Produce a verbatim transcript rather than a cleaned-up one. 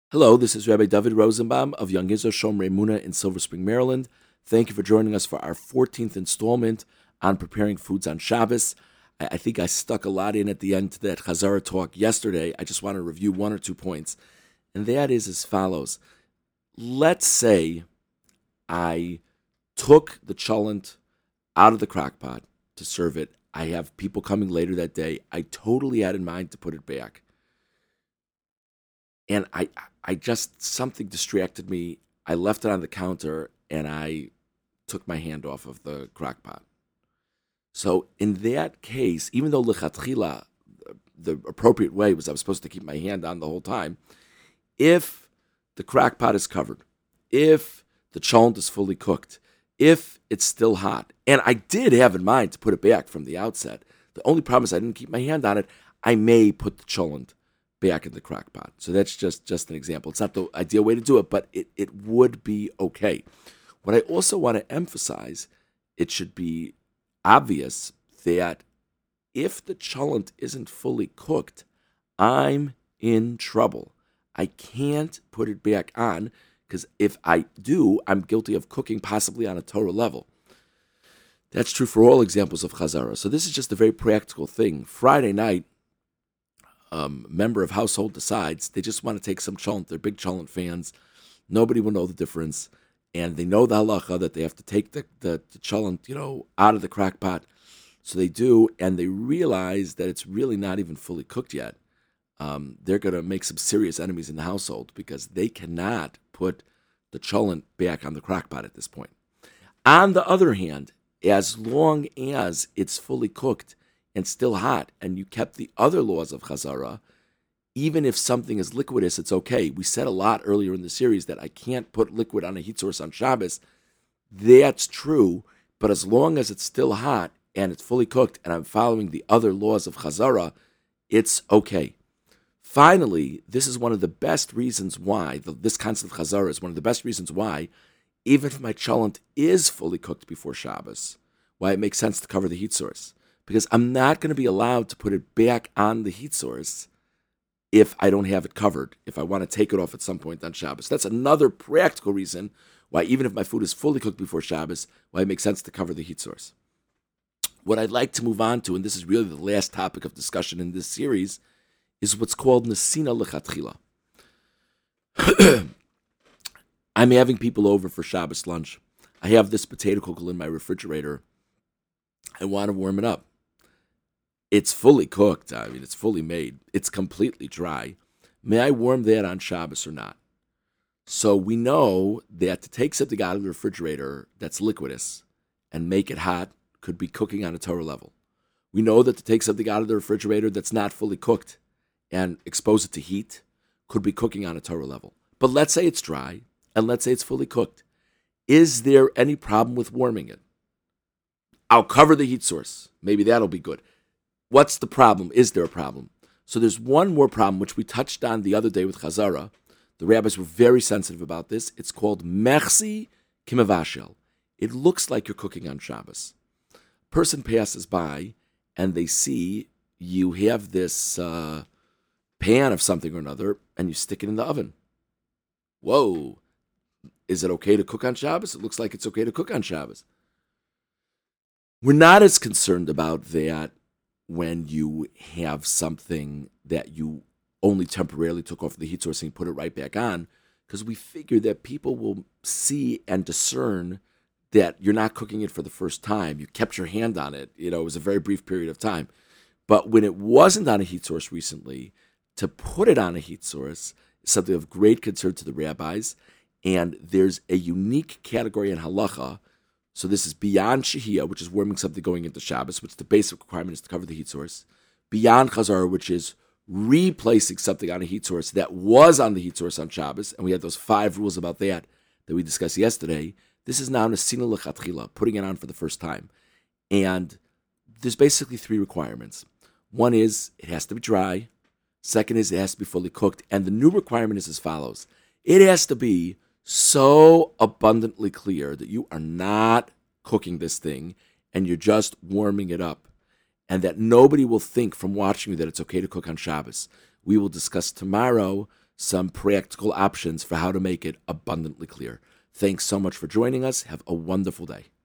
Hello, this is Rabbi David Rosenbaum of Young Israel Shomrei Muna in Silver Spring, Maryland. Thank you for joining us for our fourteenth installment on preparing foods on Shabbos. I, I think I stuck a lot in at the end to that Chazara talk yesterday. I just want to review one or two points, and that is as follows. Let's say I took the cholent out of the crock pot to serve it. I have people coming later that day. I totally had in mind to put it back. And I, I just, something distracted me. I left it on the counter and I took my hand off of the crock pot. So in that case, even though lechatchila, the appropriate way was I was supposed to keep my hand on the whole time, if the crock pot is covered, if the cholent is fully cooked, if it's still hot, and I did have in mind to put it back from the outset, the only problem is I didn't keep my hand on it, I may put the cholent back in the crock pot. So that's just, just an example. It's not the ideal way to do it, but it, it would be okay. What I also want to emphasize, it should be obvious that if the cholent isn't fully cooked, I'm in trouble. I can't put it back on because if I do, I'm guilty of cooking possibly on a Torah level. That's true for all examples of Chazara. So this is just a very practical thing. Friday night, um, member of household decides they just want to take some cholent. They're big cholent fans. Nobody will know the difference. And they know the halacha that they have to take the, the, the cholent, you know, out of the crock pot. So they do, and they realize that it's really not even fully cooked yet. Um, they're going to make some serious enemies in the household because they cannot put the cholent back on the crock pot at this point. On the other hand, as long as it's fully cooked and still hot, and you kept the other laws of Chazara, even if something is liquidous, it's okay. We said a lot earlier in the series that I can't put liquid on a heat source on Shabbos. That's true, but as long as it's still hot and it's fully cooked and I'm following the other laws of Chazara, it's okay. Finally, this is one of the best reasons why, the, this concept of Chazara is one of the best reasons why, even if my cholent is fully cooked before Shabbos, why it makes sense to cover the heat source. Because I'm not going to be allowed to put it back on the heat source if I don't have it covered, if I want to take it off at some point on Shabbos. That's another practical reason why, even if my food is fully cooked before Shabbos, why it makes sense to cover the heat source. What I'd like to move on to, and this is really the last topic of discussion in this series, is what's called Nesina Lechatchila. I'm having people over for Shabbos lunch. I have this potato kugel in my refrigerator. I want to warm it up. It's fully cooked. I mean, it's fully made. It's completely dry. May I warm that on Shabbos or not? So we know that to take something out of the refrigerator that's liquidous and make it hot could be cooking on a Torah level. We know that to take something out of the refrigerator that's not fully cooked and expose it to heat could be cooking on a Torah level. But let's say it's dry and let's say it's fully cooked. Is there any problem with warming it? I'll cover the heat source. Maybe that'll be good. What's the problem? Is there a problem? So there's one more problem, which we touched on the other day with Chazara. The rabbis were very sensitive about this. It's called Mechsi Kimavashel. It looks like you're cooking on Shabbos. A person passes by and they see you have this uh, pan of something or another and you stick it in the oven. Whoa. Is it okay to cook on Shabbos? It looks like it's okay to cook on Shabbos. We're not as concerned about that when you have something that you only temporarily took off the heat source and put it right back on, because we figure that people will see and discern that you're not cooking it for the first time. You kept your hand on it. You know, it was a very brief period of time. But when it wasn't on a heat source recently, to put it on a heat source is something of great concern to the rabbis. And there's a unique category in halacha. So this is beyond shehiyah, which is warming something going into Shabbos, which the basic requirement is to cover the heat source. Beyond chazara, which is replacing something on a heat source that was on the heat source on Shabbos, and we had those five rules about that that we discussed yesterday. This is now nesina lechatchila, putting it on for the first time. And there's basically three requirements. One is it has to be dry. Second is it has to be fully cooked. And the new requirement is as follows. It has to be so abundantly clear that you are not cooking this thing and you're just warming it up, and that nobody will think from watching you that it's okay to cook on Shabbos. We will discuss tomorrow some practical options for how to make it abundantly clear. Thanks so much for joining us. Have a wonderful day.